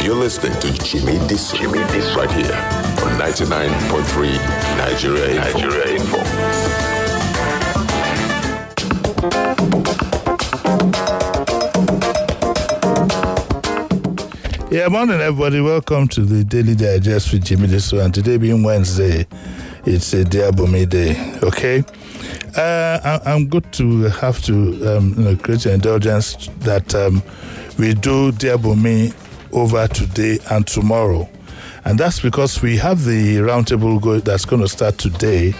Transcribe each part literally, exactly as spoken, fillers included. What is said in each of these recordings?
You're listening to Jimmy Dis Jimmy Dis right here on ninety-nine point three Nigeria Info. Nigeria Info. Yeah, morning everybody. Welcome to the Daily Digest with Jimmy Dis. And today being Wednesday, it's a Diabumi Day. Okay. Uh, I, I'm good to have to um, you know, create an indulgence that um, we do Diabumi over today and tomorrow. And that's because we have the roundtable go- that's going to start today.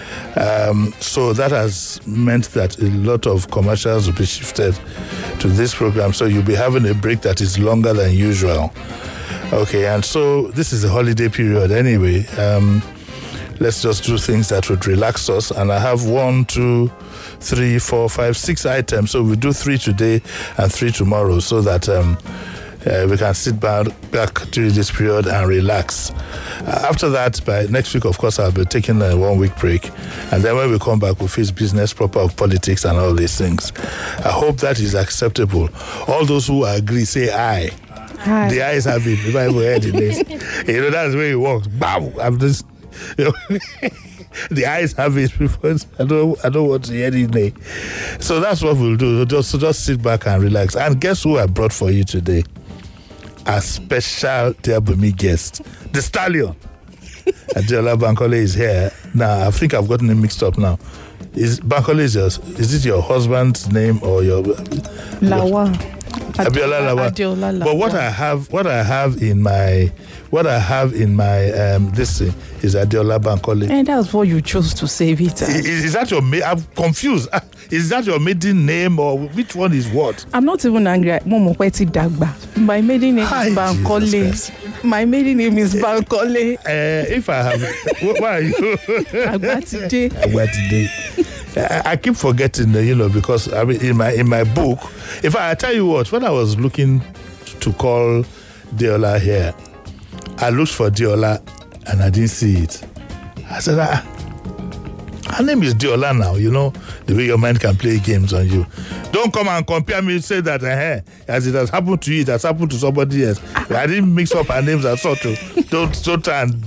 Um, so that has meant that a lot of commercials will be shifted to this program. So you'll be having a break that is longer than usual. Okay, and so this is a holiday period anyway. Um, let's just do things that would relax us. And I have one, two, three, four, five, six items. So we do three today and three tomorrow so that um, uh, we can sit back, back during this period and relax. Uh, after that, by next week, of course, I'll be taking a one-week break. And then when we come back, we'll face business, proper politics, and all these things. I hope that is acceptable. All those who agree, say aye. Aye. The ayes have it. If I ever heard in this, you know, that's the way it works. Bam! I'm just, you know, the ayes have it. Because I don't, I don't want to hear it. Nay. So that's what we'll do. Just, so just sit back and relax. And guess who I brought for you today? A special Diabumi guest, the Stallion. Adeola Bankole is here. Now, I think I've gotten it mixed up now. Is Bankole is, your, is it your husband's name or your Lawa? Abiola Lawa. Adeola Lawa. But what I have, what I have in my, what I have in my um, this thing is Adeola Bankole. And that's what you chose to save it. Is, is that your? Ma- I'm confused. Is that your maiden name or which one is what? I'm not even angry. Momo Kweti Dagba. My maiden name Hi, is Bankole. My maiden name is Bankole. Uh, if I have, why are you? Agba today. Agba today. I, I keep forgetting, you know, because I mean, in my in my book, if I, I tell you what, when I was looking to call Deola here, I looked for Deola and I didn't see it. I said, ah, her name is Deola now, you know, the way your mind can play games on you. Don't come and compare me and say that, uh, as it has happened to you, it has happened to somebody else. I didn't mix up her names at all. Don't, don't try and...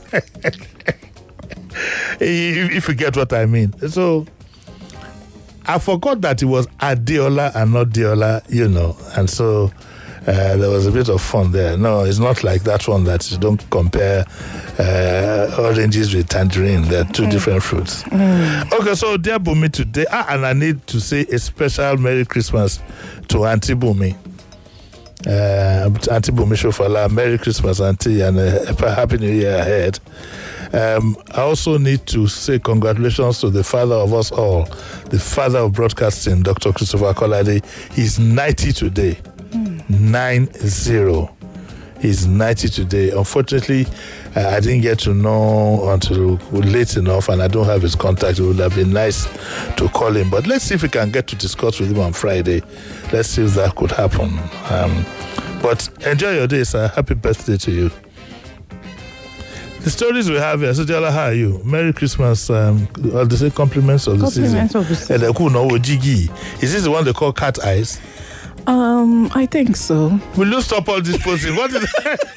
if you get what I mean. So, I forgot that it was Adeola and not Deola, you know, and so... Uh, there was a bit of fun there. No, it's not like that one that you don't compare uh, oranges with tangerine. They're two mm. different fruits. Mm. Okay, so dear Bumi today, ah, and I need to say a special Merry Christmas to Auntie Bumi. Uh, Auntie Bumi Shofala, Merry Christmas, Auntie, and a Happy New Year ahead. Um, I also need to say congratulations to the father of us all, the father of broadcasting, Doctor Christopher Kolade. He's ninety today. Nine zero. He's ninety today. Unfortunately, uh, I didn't get to know until late enough, and I don't have his contact. It would have been nice to call him, but let's see if we can get to discuss with him on Friday. Let's see if that could happen. Um, but enjoy your day, sir. Happy birthday to you. The stories we have here. So, Jala, how are you? Merry Christmas. Um, or they say compliments of the compliments season. Of the season. Is this the one they call cat eyes? Um, I think so. Will you stop all this posting? What is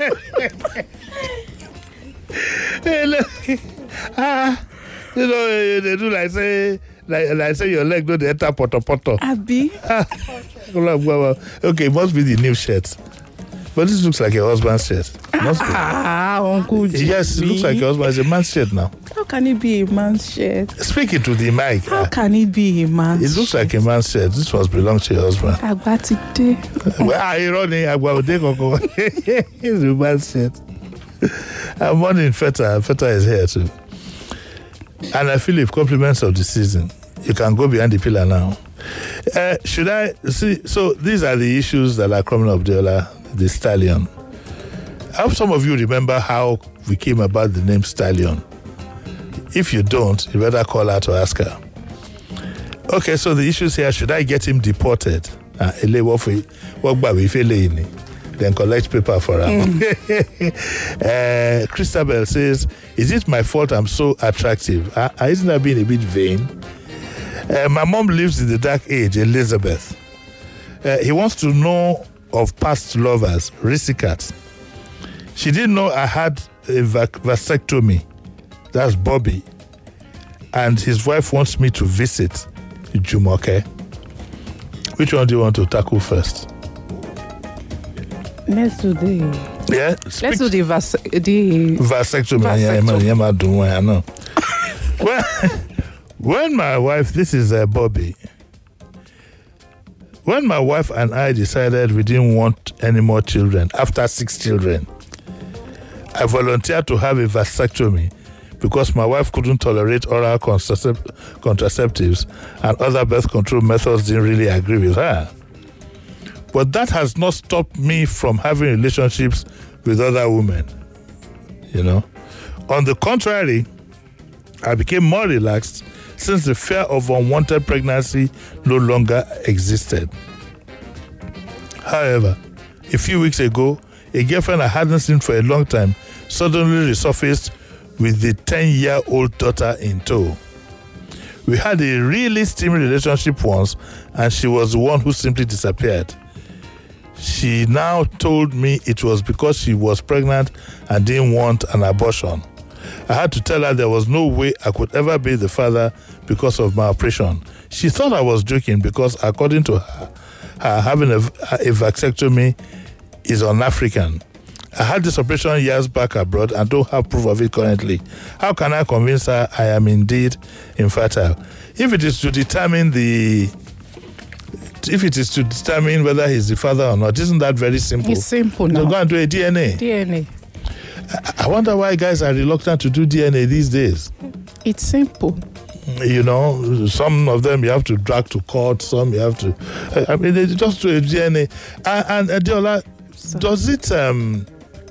hey, look. Ah, you know, they do like say, like, like say your leg don't enter poto poto. Abby. Ah. Okay, it must be the new shirt. But this looks like a husband's shirt. Must ah, be. Uncle Jimmy. Yes, it looks like a husband's. It's a man's shirt now. How can it be a man's shirt? Speak it to the mic. How ah. can it be a man's shirt? It looks shirt? Like a man's shirt. This must belong to your husband. Agba today. Well, irony. Agba today, Koko. It's a man's shirt. I'm morning, Feta. Feta is here too. And I feel if compliments of the season, you can go behind the pillar now. Uh, should I see? So these are the issues that are coming up, Deola, the Stallion. I hope some of you remember how we came about the name Stallion. If you don't, you better call her to ask her. Okay, so the issues here, should I get him deported? Uh, then collect paper for her. Mm. uh, Christabel says, is it my fault I'm so attractive? Uh, isn't that being a bit vain? Uh, my mom lives in the dark age, Elizabeth. Uh, he wants to know of past lovers, Risikat. She didn't know I had a vac- vasectomy. That's Bobby. And his wife wants me to visit Jumoke. Which one do you want to tackle first? Let's do the. Yeah? Let's do the vas- the vasectomy. vasectomy. Yeah, yeah, do I know. Well, when my wife, this is uh, Bobby. When my wife and I decided we didn't want any more children, after six children, I volunteered to have a vasectomy because my wife couldn't tolerate oral contracep- contraceptives and other birth control methods didn't really agree with her. But that has not stopped me from having relationships with other women. You know? On the contrary, I became more relaxed since the fear of unwanted pregnancy no longer existed. However, a few weeks ago, a girlfriend I hadn't seen for a long time suddenly resurfaced with the ten-year-old daughter in tow. We had a really steamy relationship once, and she was the one who simply disappeared. She now told me it was because she was pregnant and didn't want an abortion. I had to tell her there was no way I could ever be the father because of my operation. She thought I was joking because, according to her, her having a, a vasectomy is un-African. I had this operation years back abroad and don't have proof of it currently. How can I convince her I am indeed infertile? If it is to determine the if it is to determine whether he's the father or not, isn't that very simple? It's simple now. So go and do a D N A. D N A. I wonder why guys are reluctant to do D N A these days. It's simple. You know, some of them you have to drag to court, some you have to. I mean, they just do a D N A. And, and Adeola, does it? Um,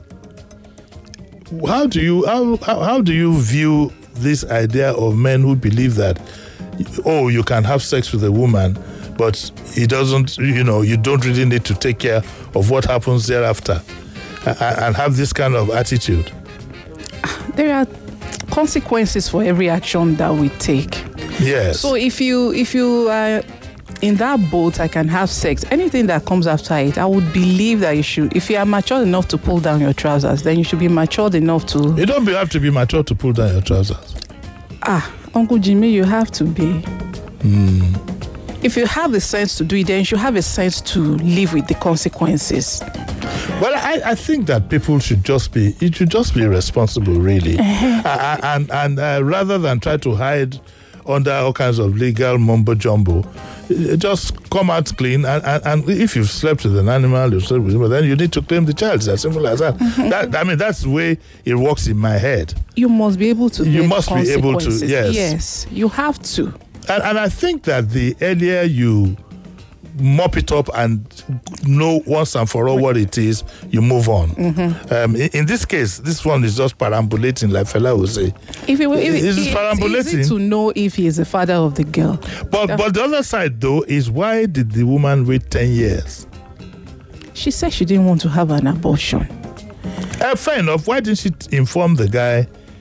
how do you how, how how do you view this idea of men who believe that, oh, you can have sex with a woman, but it doesn't, you know, you don't really need to take care of what happens thereafter, and have this kind of attitude? There are consequences for every action that we take. Yes. So if you if you are in that boat, I can have sex. Anything that comes after it, I would believe that you should. If you are mature enough to pull down your trousers, then you should be matured enough to. You don't have to be mature to pull down your trousers. Ah, Uncle Jimmy, you have to be. Mm. If you have the sense to do it, then you should have a sense to live with the consequences. Well, I, I think that people should just be, it should just be responsible, really. uh, and and uh, rather than try to hide under all kinds of legal mumbo-jumbo, just come out clean. And, and, and if you've slept with an animal, you've slept with him, then you need to claim the child. It's as simple as that. Mm-hmm. that. I mean, that's the way it works in my head. You must be able to. You must be able to, yes. Yes, you have to. And, and I think that the earlier you mop it up and know once and for all what it is, you move on. Mm-hmm. Um, in, in this case, this one is just perambulating, like fella would say. If it, if it's, it's perambulating. It's easy to know if he is the father of the girl. But uh, but the other side, though, is why did the woman wait ten years? She said she didn't want to have an abortion. Uh, fair enough. Why didn't she inform the guy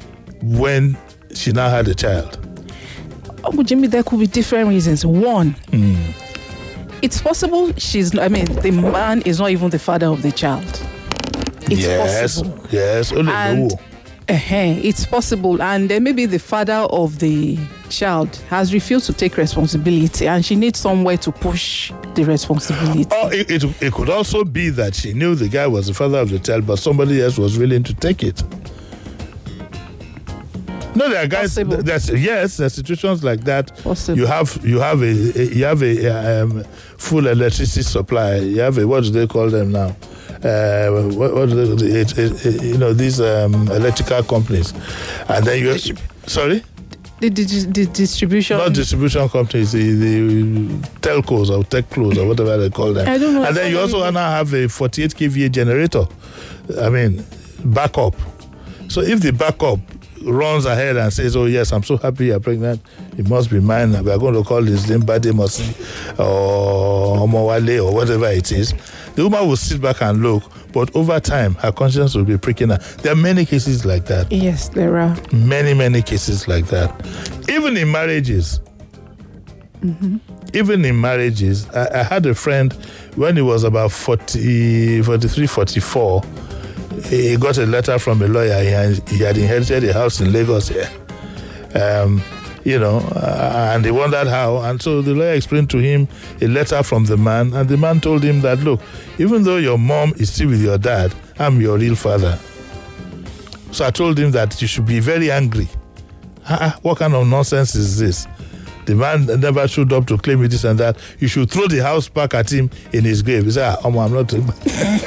when she now had a child? Oh, Jimmy, there could be different reasons. One, mm. it's possible she's, I mean, the man is not even the father of the child. It's yes, possible. Yes, only and, uh, it's possible. And then maybe the father of the child has refused to take responsibility and she needs somewhere to push the responsibility. Or it, it, it could also be that she knew the guy was the father of the child, but somebody else was willing to take it. No, there are guys. There's, yes, there are situations like that. Possible. You have you have a, a you have a um, full electricity supply. You have a, what do they call them now? Uh, what, what do they, it, it, it, you know, these um, electrical companies, and then you Distrib- sorry. The, the, the distribution, not distribution companies, the, the telcos or techclos or whatever they call them. I don't know. And then you also now have a forty-eight k V A generator. I mean, backup. So if the backup runs ahead and says, oh yes, I'm so happy you're pregnant, it must be mine, we are going to call this Limbade Mosi or Omowale or whatever it is, the woman will sit back and look, but over time her conscience will be pricking her. There are many cases like that. Yes, there are many many cases like that. Even in marriages, mm-hmm. even in marriages, I, I had a friend when he was about forty, forty-three, forty-four. he got a letter from a lawyer. He had, he had inherited a house in Lagos here. Um, you know, uh, and he wondered how. And so the lawyer explained to him a letter from the man, and the man told him that, look, even though your mom is still with your dad, I'm your real father. So I told him that you should be very angry. Uh-uh, what kind of nonsense is this? The man never showed up to claim this and that. You should throw the house back at him in his grave. He said, ah, I'm not doing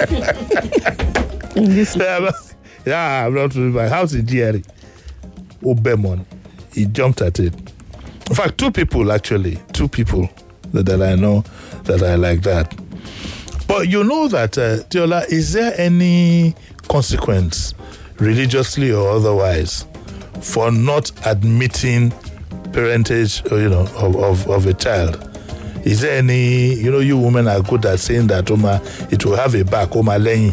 yeah, yeah, I'm not doing my house in G R E. Obemon. He jumped at it. In fact, two people actually, two people that, that I know that are like that. But you know that, uh, Tiola, is there any consequence, religiously or otherwise, for not admitting parentage, you know, of, of, of a child? Is there any, you know, you women are good at saying that, Oma, it will have a back, Oma Lenny.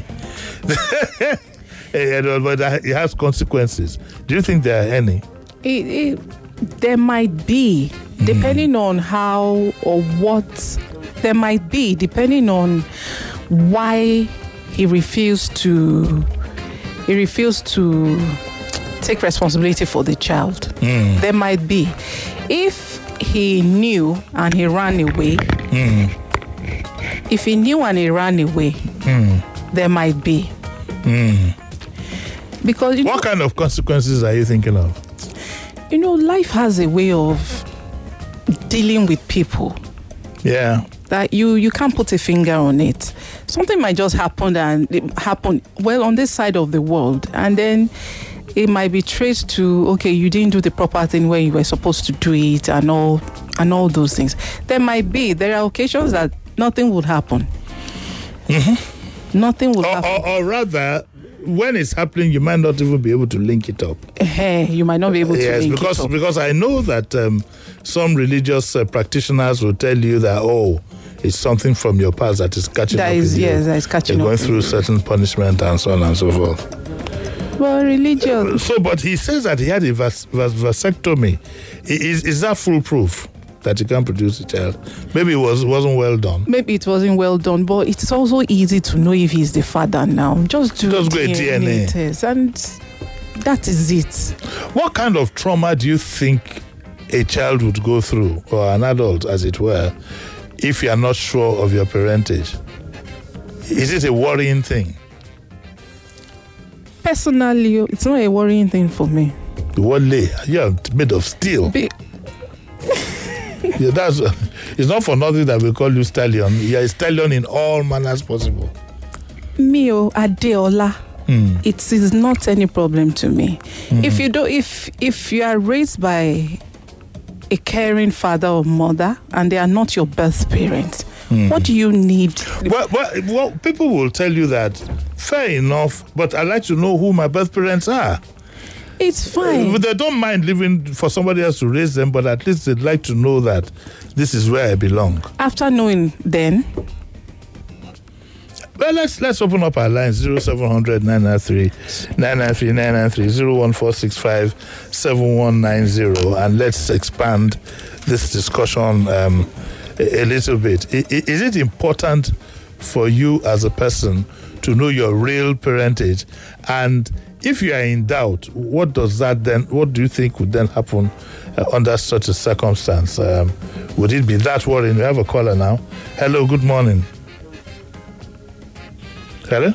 But it has consequences. Do you think there are any? It, it, there might be, depending mm. on how or what. There might be, depending on why he refused to. He refused to take responsibility for the child. Mm. There might be, if he knew and he ran away. Mm. If he knew and he ran away, mm. there might be. Mm. Because you what know, kind of consequences are you thinking of? You know, life has a way of dealing with people. Yeah. That you, you can't put a finger on it. Something might just happen and it happen well on this side of the world, and then it might be traced to, okay, you didn't do the proper thing when you were supposed to do it, and all and all those things. There might be. There are occasions that nothing would happen. Mm-hmm. Nothing will or, happen. Or, or rather, when it's happening, you might not even be able to link it up. Hey, you might not be able to yes, link because, it up. because I know that um, some religious uh, practitioners will tell you that, oh, it's something from your past that is catching that up is, with yes, you. that is catching You're up. going through certain punishment and so on and so forth. Well, religion. So, but he says that he had a vas- vas- vasectomy. Is, is that foolproof that you can't produce a child? Maybe it was, wasn't well done. Maybe it wasn't well done, but it's also easy to know if he's the father now. Just do Just go a D N A test, and that is it. What kind of trauma do you think a child would go through, or an adult, as it were, if you are not sure of your parentage? Is it a worrying thing? Personally, it's not a worrying thing for me. What lay? You're made of steel. Be- yeah, that's, uh, it's not for nothing that we call you stallion. You're a stallion in all manners possible. Mio Adeola. Mm. It is not any problem to me. Mm. If you do, if if you are raised by a caring father or mother and they are not your birth parents, mm. what do you need? Well, well, well, people will tell you that. Fair enough, but I'd like to know who my birth parents are. It's fine. Uh, they don't mind living for somebody else to raise them, but at least they'd like to know that this is where I belong. After knowing, then. Well, let's let's open up our lines zero seven hundred nine nine three nine nine three nine nine three zero one four six five seven one nine zero, and let's expand this discussion um, a, a little bit. I, is it important for you as a person to know your real parentage? And if you are in doubt, what does that then? What do you think would then happen uh, under such a circumstance? Um, would it be that worrying? We have a caller now. Hello, good morning. Hello?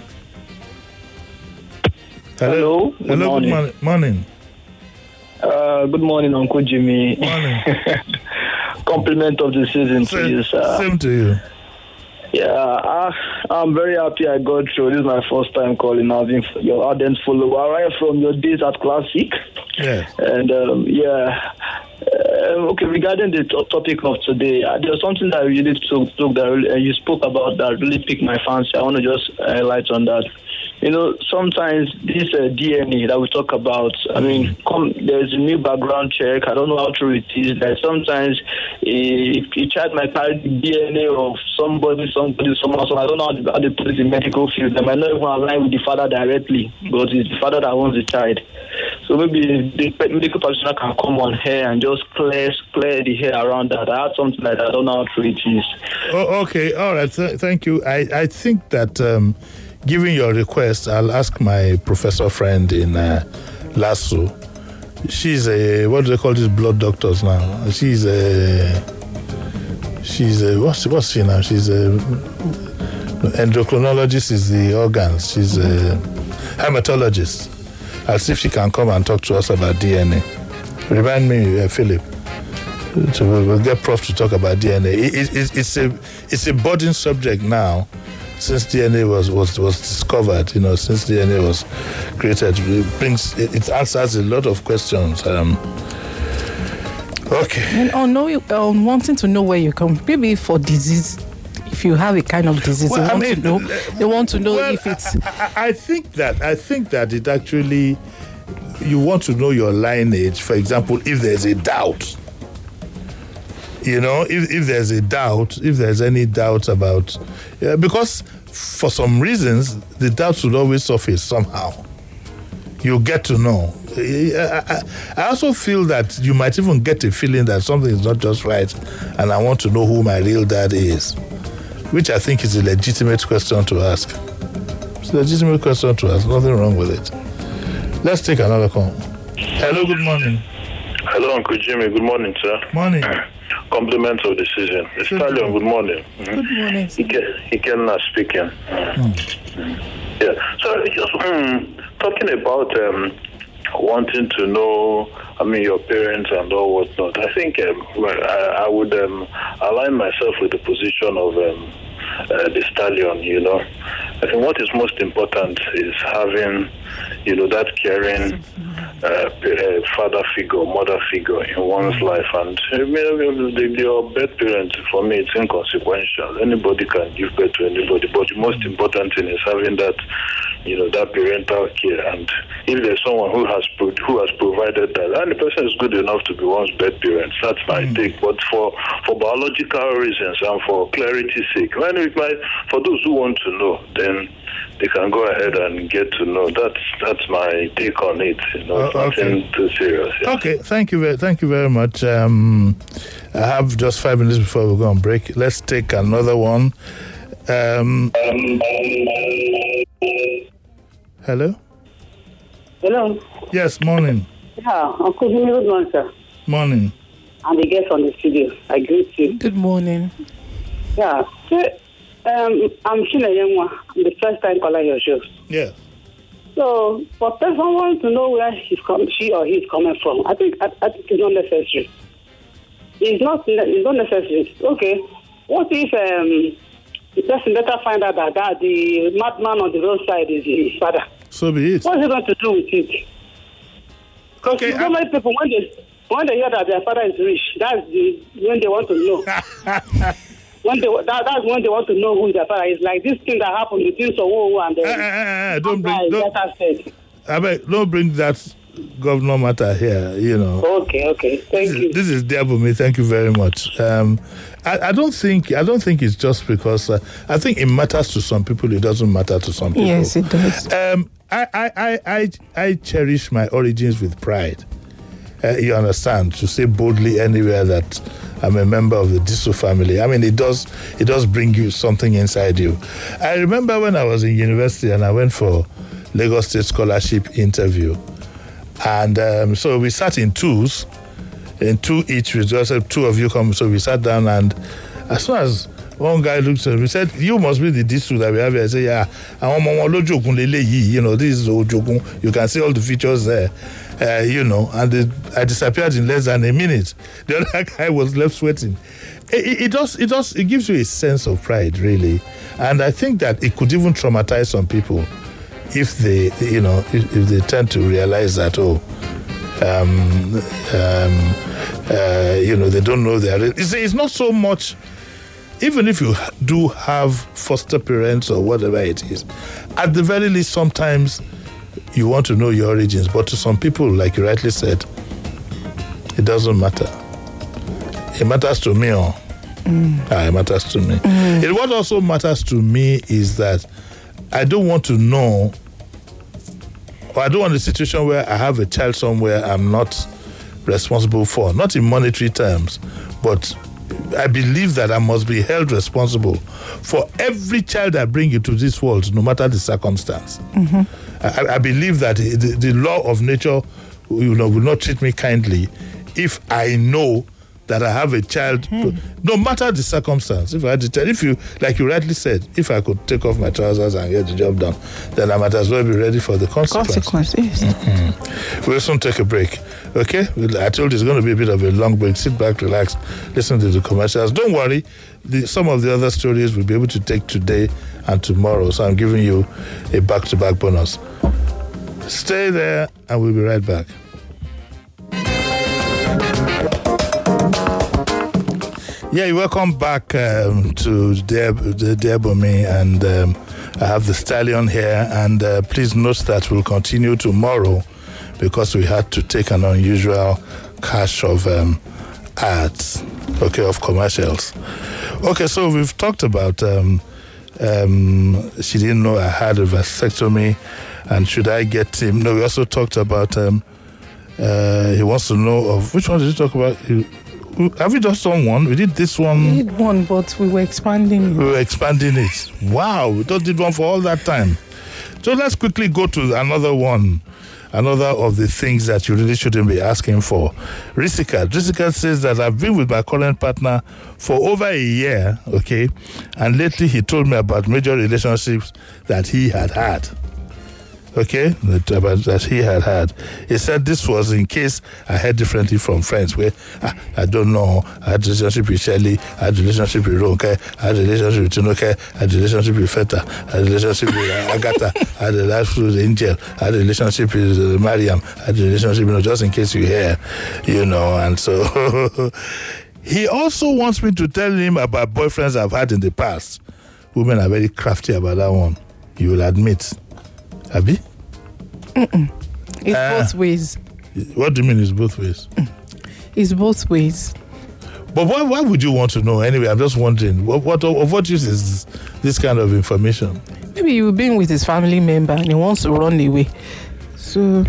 Hello. Hello. Good Hello, morning. Good morning. morning. Uh, good morning, Uncle Jimmy. Morning. Compliment of the season same, to you, sir. Same to you. Yeah, I, I'm very happy I got through. This is my first time calling. I've been your ardent follower right from your days at Classic. Yeah. And um, yeah. Uh, okay, regarding the t- topic of today, uh, there's something that I really took, took that really, uh, you spoke about that really piqued my fancy. I want to just highlight on that. You know, sometimes this uh, D N A that we talk about, I mean, come, there's a new background check. I don't know how true it is. That sometimes a, a child might carry the D N A of somebody, somebody, someone. So I don't know how they, how they put it in medical field. They might not even align with the father directly, but it's the father that owns the child. So maybe the medical practitioner can come on hair and just clear clear the hair around that. I had something like that. I don't know how true it is. Oh, okay, all right. Th- thank you. I, I think that um, given your request, I'll ask my professor friend in uh, Lasso. She's a, what do they call these blood doctors now? She's a, she's a, what's, what's she now? She's a, endocrinologist is the organs. She's a hematologist. I'll see if she can come and talk to us about D N A. Remind me, uh, Philip. So we'll, we'll get Prof to talk about D N A. It, it, it, it's a it's a budding subject now, since D N A was, was, was discovered. You know, since D N A was created, it brings it, it answers a lot of questions. Um, okay. And on knowing, on wanting to know where you come, maybe for disease. If you have a kind of disease, Well, they I want mean, to know. They want to know well, if it's. I, I, I think that I think that it actually, you want to know your lineage. For example, if there's a doubt, you know, if, if there's a doubt, if there's any doubt about, yeah, because for some reasons the doubts will always surface somehow. You get to know. I, I, I also feel that you might even get a feeling that something is not just right, and I want to know who my real dad is. Which I think is a legitimate question to ask. It's a legitimate question to ask. Nothing wrong with it. Let's take another call. Hello, good morning. Hello, Uncle Jimmy. Good morning, sir. Morning. Compliments of the season. Stallion, good morning. Good morning. Ikenna speaking. Mm. Yeah. So, just um, talking about um, wanting to know, I mean, your parents and all whatnot. I think um, I, I would um, align myself with the position of um, uh, the Stallion, you know. I think what is most important is having, you know, that caring uh, father figure, mother figure in one's life. And I mean, the, your birth parent, for me, it's inconsequential. Anybody can give birth to anybody, but the most important thing is having that, you know, that parental care. And if there's someone who has pro- who has provided that, and the person is good enough to be one's birth parents, that's my mm. take. But for, for biological reasons and for clarity's sake, when it might, for those who want to know, then they can go ahead and get to know. That's that's my take on it. You know, uh, okay. Nothing too serious. Yeah. Okay, thank you very, thank you very much. Um, I have just five minutes before we go on break. Let's take another one. Um, hello. Hello. Yes, morning. Yeah, Uncle Jimmy, good morning, sir. Morning. I'm the guest on the studio. I greet you. Good morning. Yeah. So, um, I'm Chineyemwa. I'm the first time calling your show. Yeah. So, for someone to know where he's com- she or he is coming from, I think I, I think it's not necessary. It's not. It's not necessary. Okay. What if um, the person better find out that, that the madman on the roadside is his father? So be it. What is he going to do with it? Because Okay, so many people, when they when they hear that their father is rich, that's the when they want to know. when they that, that's when they want to know who their father is. Like this thing that happened between Sowo and the Uh, uh, uh, don't bring don't, state. I mean, don't bring that governor matter here. You know. Okay, okay, thank This you. is, this is Diabumi. Thank you very much. Um, I, I don't think I don't think it's just because uh, I think it matters to some people. It doesn't matter to some people. Yes, it does. Um, I, I, I, I, I cherish my origins with pride. Uh, you understand, to say boldly anywhere that I'm a member of the Diso family. I mean, it does it does bring you something inside you. I remember when I was in university and I went for Lagos State scholarship interview, and um, so we sat in twos, in two each. We just said two of you come. So we sat down, and as soon as one guy looked at me, said, "You must be the district that we have here." I said, "Yeah." You know, this is Ojogun. You can see all the features there. Uh, you know, and it, I disappeared in less than a minute. The other guy was left sweating. It, it, it does, it does, it gives you a sense of pride, really, and I think that it could even traumatize some people if they, you know, if, if they tend to realize that, oh, um, um, uh, you know, they don't know their. It's, it's not so much. Even if you do have foster parents or whatever it is, at the very least, sometimes you want to know your origins. But to some people, like you rightly said, it doesn't matter. It matters to me, or mm. ah, it matters to me. Mm. It, what also matters to me is that I don't want to know Or I don't want a situation where I have a child somewhere I'm not responsible for, not in monetary terms, but I believe that I must be held responsible for every child I bring into this world, no matter the circumstance. Mm-hmm. I, I believe that the, the law of nature, you know, will not treat me kindly if I know that I have a child, mm. no matter the circumstance. If I had to tell, if you, like you rightly said, if I could take off my trousers and get the job done, then I might as well be ready for the consequences. Consequences. Mm-hmm. We'll soon take a break. Okay? I told you it's going to be a bit of a long break. Sit back, relax, listen to the commercials. Don't worry. The, some of the other stories we'll be able to take today and tomorrow. So I'm giving you a back-to-back bonus. Stay there and we'll be right back. Yeah, you're welcome back um, to Debomi, and um, I have the stallion here, and uh, please note that we'll continue tomorrow because we had to take an unusual cache of um, ads, okay, of commercials. Okay, so we've talked about um, um, she didn't know I had a vasectomy, and should I get him? No, we also talked about um, uh, he wants to know of, which one did you talk about? He, Have we just done one? We did this one. We did one, but we were expanding it. We were expanding it. Wow, we just did one for all that time. So let's quickly go to another one. Another of the things that you really shouldn't be asking for. Risika. Risika says that I've been with my current partner for over a year, okay? And lately he told me about major relationships that he had had. Okay, that, about, that he had had. He said this was in case I heard differently from friends where ah, I don't know. I had a relationship with Shelley, I had a relationship with Ronke, I had a relationship with Tinoke, I had a relationship with Feta, I had a relationship with Agatha, I had a relationship with Angel, I had a relationship with uh, Mariam, I had a relationship, you know, just in case you hear, you know, and so he also wants me to tell him about boyfriends I've had in the past. Women are very crafty about that one, you will admit. Abi? Mm-mm. It's uh, both ways. What do you mean it's both ways? It's both ways. But why why would you want to know? Anyway, I'm just wondering, what, what of what use is this, this kind of information? Maybe you've been with his family member and he wants to run away. So...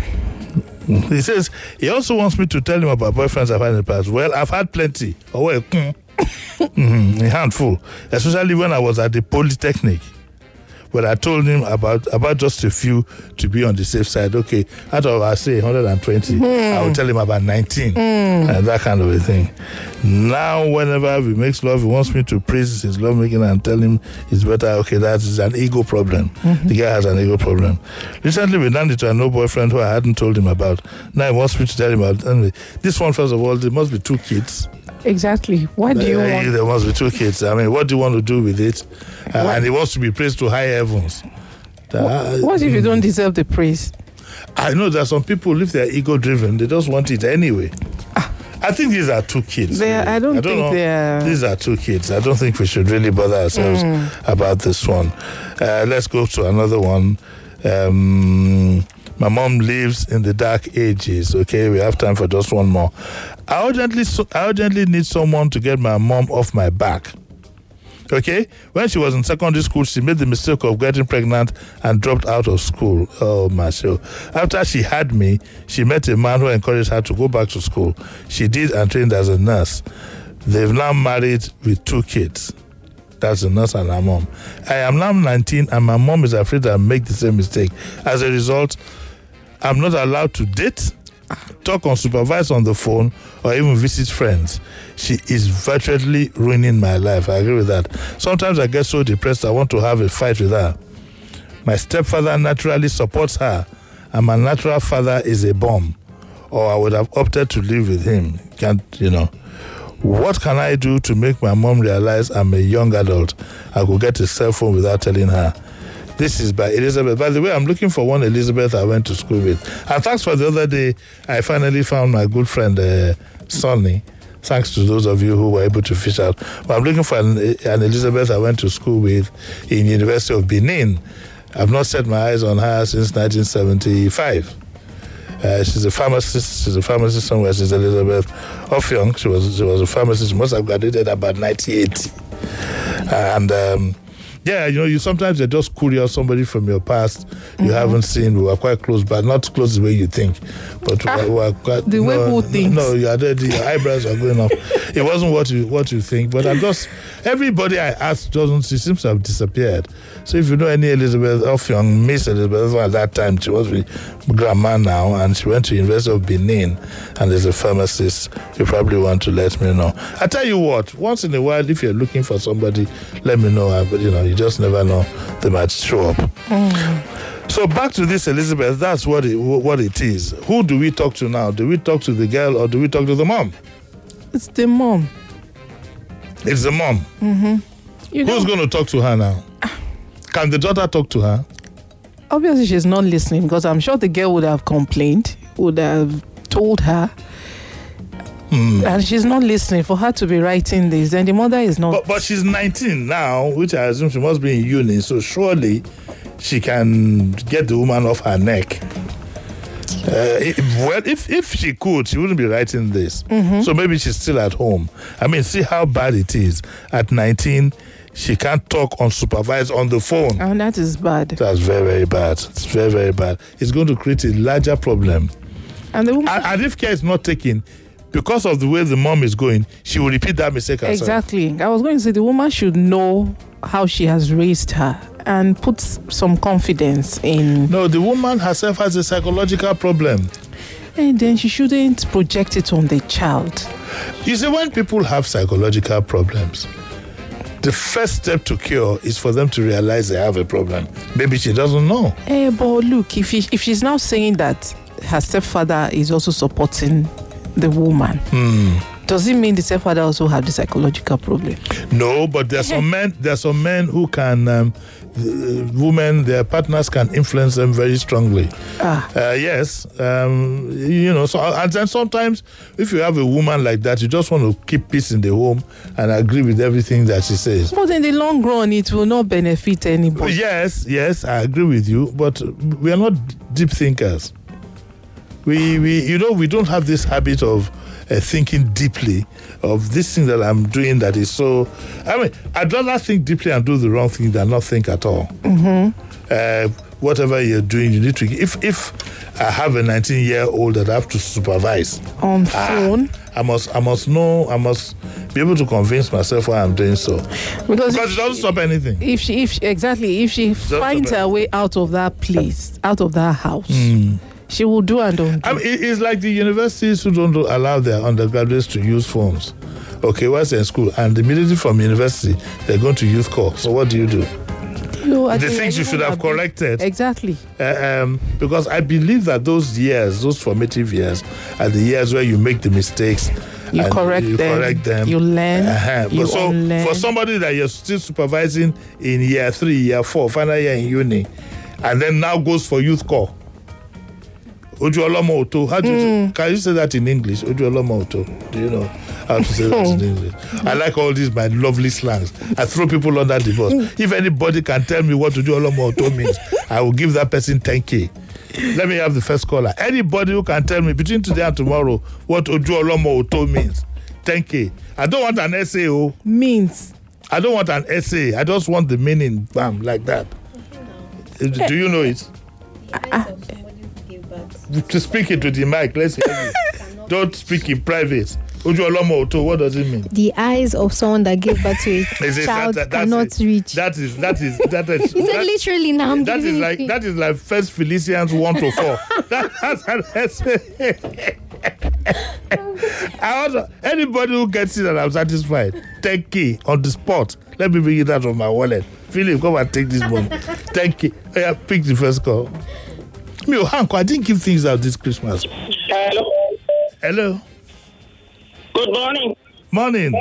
He says, he also wants me to tell him about boyfriends I've had in the past. Well, I've had plenty. Oh, well, mm-hmm, a handful. Especially when I was at the Polytechnic. But I told him about about just a few to be on the safe side. Okay, out of I say one hundred twenty, mm. I will tell him about nineteen, mm. and that kind of a thing. Now, whenever we make love, he wants me to praise his lovemaking and tell him it's better. Okay, that is an ego problem. Mm-hmm. The guy has an ego problem. Recently, we landed to a no boyfriend who I hadn't told him about. Now he wants me to tell him about. Anyway, this one, first of all, there must be two kids. Exactly. What do you uh, want? There must be two kids. I mean, what do you want to do with it? Uh, and he wants to be praised to high heavens. Uh, what, what if you don't deserve the praise? I know that some people, if they're ego-driven, they just want it anyway. Ah. I think these are two kids. They are, I don't, I don't think know. they're... These are two kids. I don't think we should really bother ourselves mm. about this one. Uh, let's go to another one. Um... My mom lives in the dark ages. Okay, we have time for just one more. I urgently, I urgently need someone to get my mom off my back. Okay, when she was in secondary school, she made the mistake of getting pregnant and dropped out of school. Oh, my show. After she had me, she met a man who encouraged her to go back to school. She did and trained as a nurse. They've now married with two kids. That's the nurse and her mom. I am now nineteen and my mom is afraid that I'll make the same mistake. As a result, I'm not allowed to date, talk unsupervised on the phone, or even visit friends. She is virtually ruining my life. I agree with that. Sometimes I get so depressed I want to have a fight with her. My stepfather naturally supports her, and my natural father is a bum, or I would have opted to live with him. Can't, you know. What can I do to make my mom realize I'm a young adult? I could get a cell phone without telling her. This is by Elizabeth. By the way, I'm looking for one Elizabeth I went to school with. And thanks for the other day, I finally found my good friend, uh, Sonny. Thanks to those of you who were able to fish out. But I'm looking for an, an Elizabeth I went to school with in University of Benin. I've not set my eyes on her since nineteen seventy-five. Uh, she's a pharmacist. She's a pharmacist somewhere. She's Elizabeth Offiong. She was she was a pharmacist. She must have graduated about nineteen eighty. And... Um, Yeah, you know, you sometimes you're just curious, somebody from your past you Mm-hmm. haven't seen. We were quite close, but not close the way you think. But Ah, we were, we were quite, the way no, who thinks. No, you are dead, your eyebrows are going up. It wasn't what you what you think. But I'm just, everybody I asked doesn't, she seems to have disappeared. So if you know any Elizabeth Offiong, Miss Elizabeth, at that time, she was with grandma now, and she went to University of Benin, and is a pharmacist. You probably want to let me know. I tell you what, once in a while, if you're looking for somebody, let me know. But you know, you just never know, they might show up. Mm. So back to this, Elizabeth. That's what it, what it is. Who do we talk to now? Do we talk to the girl or do we talk to the mom? It's the mom. It's the mom. Mm-hmm. You Who's know, going to talk to her now? Can the daughter talk to her? obviously she's not listening, because I'm sure the girl would have complained, would have told her. Mm. And she's not listening. For her to be writing this, then the mother is not. But, but she's nineteen now, which I assume she must be in uni. So surely she can get the woman off her neck. Uh, if, well, if if she could, she wouldn't be writing this. Mm-hmm. So maybe she's still at home. I mean, see how bad it is. At nineteen, she can't talk unsupervised on the phone. And that is bad. That's very, very bad. It's very, very bad. It's going to create a larger problem. And the woman, and, and if care is not taken, because of the way the mom is going, she will repeat that mistake herself. Exactly. I was going to say the woman should know how she has raised her and put some confidence in. No, the woman herself has a psychological problem. And then she shouldn't project it on the child. You see, when people have psychological problems, the first step to cure is for them to realize they have a problem. Maybe she doesn't know. Eh, but look, if, he, if she's now saying that her stepfather is also supporting the woman, Hmm. does it mean the stepfather also have the psychological problem? No, but there are some men. There are some men who can, um, the, uh, women, their partners can influence them very strongly. Ah. Uh, yes, um, you know. So, and then sometimes, if you have a woman like that, you just want to keep peace in the home and agree with everything that she says. But in the long run, it will not benefit anybody. Yes, yes, I agree with you. But we are not deep thinkers. We, we, you know, we don't have this habit of uh, thinking deeply of this thing that I'm doing that is so. I mean, I'd rather think deeply and do the wrong thing than not think at all. Mm-hmm. Uh, whatever you're doing, you need to. If if I have a nineteen-year-old that I have to supervise on phone, ah, I must I must know. I must be able to convince myself why I'm doing so. Because, because it doesn't stop anything. If she, if she, exactly, if she finds her way out of that place, out of that house. Mm. She will do and don't do. I mean, it's like the universities who don't allow their undergraduates to use phones. Okay, once they're in school, and immediately from university, they're going to youth corps. So what do you do? No, I the things you should have corrected. Exactly. Uh, um, because I believe that those years, those formative years, are the years where you make the mistakes. You correct you them. correct them. You learn. Uh-huh. You But so unlearn. for somebody that you're still supervising in year three, year four, final year in uni, and then now goes for youth corps. Ojuolomo Oto. How do you Mm. say, can you say that in English? Ojuolomo Oto. Do you know how to say that in English? I like all these my lovely slangs. I throw people under the bus. If anybody can tell me what Ojuolomo Oto means, I will give that person ten K. Let me have the first caller. Anybody who can tell me between today and tomorrow what Ojuolomo Oto means, ten K. I don't want an essay. Oh. Means. I don't want an essay. I just want the meaning. Bam, like that. Do you know it? Uh, To speak it with the mic, let's hear you. Don't speak in private. Ojuolomo Oto, what does it mean? The eyes of someone that gave birth to a Is it child that- that's cannot it. reach. That is that is that is. He said that- literally now. I'm That is giving like it. that is like First Philippians one to four. That, that's an essay. I want anybody who gets it and I'm satisfied. ten K on the spot. Let me bring it out of my wallet. Philip, come and take this one. ten K. Oh, yeah, pick the first call. Me, oh, Hanko, I didn't give things out this Christmas. Hello. Hello. Good morning. Morning.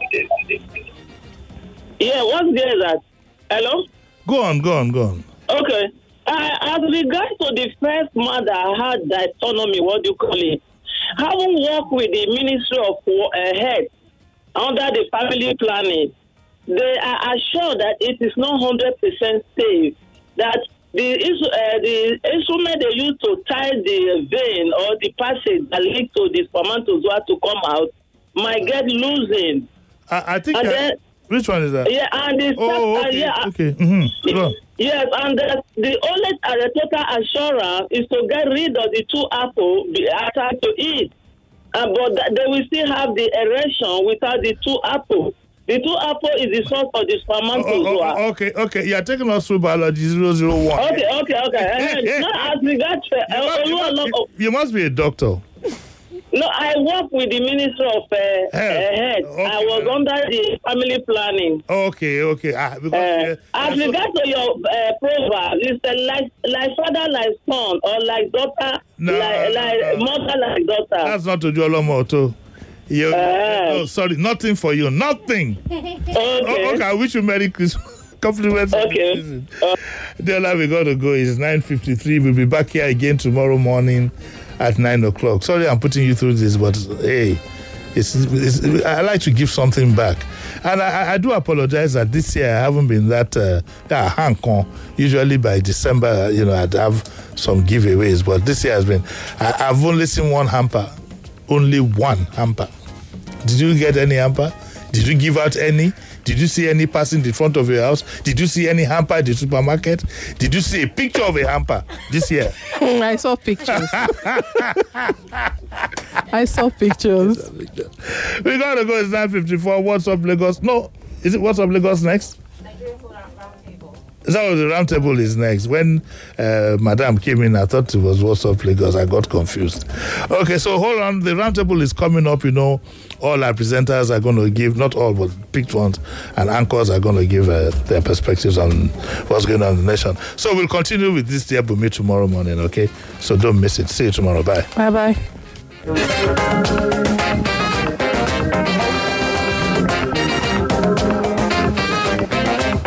Yeah, what's there that? Hello? Go on, go on, go on. Okay. Uh, as regards to the first mother had the autonomy, what do you call it? Having worked with the Ministry of uh, Health under the family planning, they are assured that it is not one hundred percent safe, that the, uh, the instrument they use to tie the vein or the passage that leads to the spermatozoa to come out might get loosened. I, I think And I, then, Which one is that? Yeah, and the Oh, uh, okay, yeah, okay. Mm-hmm. Go on. yes, and the, the only uh, the total assurance is to get rid of the two apple be attached to it. Uh, but th- they will still have the erection without the two apple. The two apple is the source of the spermatozoa. Oh, oh, oh, okay, okay. You are taking us through biology zero zero one. Okay, okay, okay. uh, not as regards uh, You must, you, must, you, you must be a doctor. No, I work with the Ministry of uh, Health. uh, Health. Okay. I was under the family planning. Okay, okay. Ah, because, Uh, uh, as so- regards to your uh, proverb, it's uh, like like father like son or like daughter No, like like no. mother like daughter. That's not to Jolomoto. You, Uh. oh, sorry, nothing for you. Nothing. Okay. Oh, okay, I wish you Merry Christmas. Compliments. of the Okay. season. Uh, Deola, we got to go. It's nine fifty-three. We'll be back here again tomorrow morning at nine o'clock. Sorry I'm putting you through this, but hey, it's, it's, I like to give something back. And I, I do apologize that this year I haven't been that, uh, that hands-on. Usually by December, you know, I'd have some giveaways, but this year has been, I, I've only seen one hamper. Only one hamper. Did you get any hamper? Did you give out any? Did you see any passing in front of your house? Did you see any hamper at the supermarket? Did you see a picture of a hamper this year? I saw pictures. I saw pictures. We gotta go. It's nine fifty-four. What's up, Lagos? No, is it What's up, Lagos next? That was the round table is next. When uh, Madam came in, I thought it was What's Up Lagos. I got confused. Okay, so hold on. The round table is coming up. You know, all our presenters are going to give, not all, but picked ones, and anchors are going to give uh, their perspectives on what's going on in the nation. So we'll continue with this dear Bumi tomorrow morning, okay? So don't miss it. See you tomorrow. Bye. Bye bye.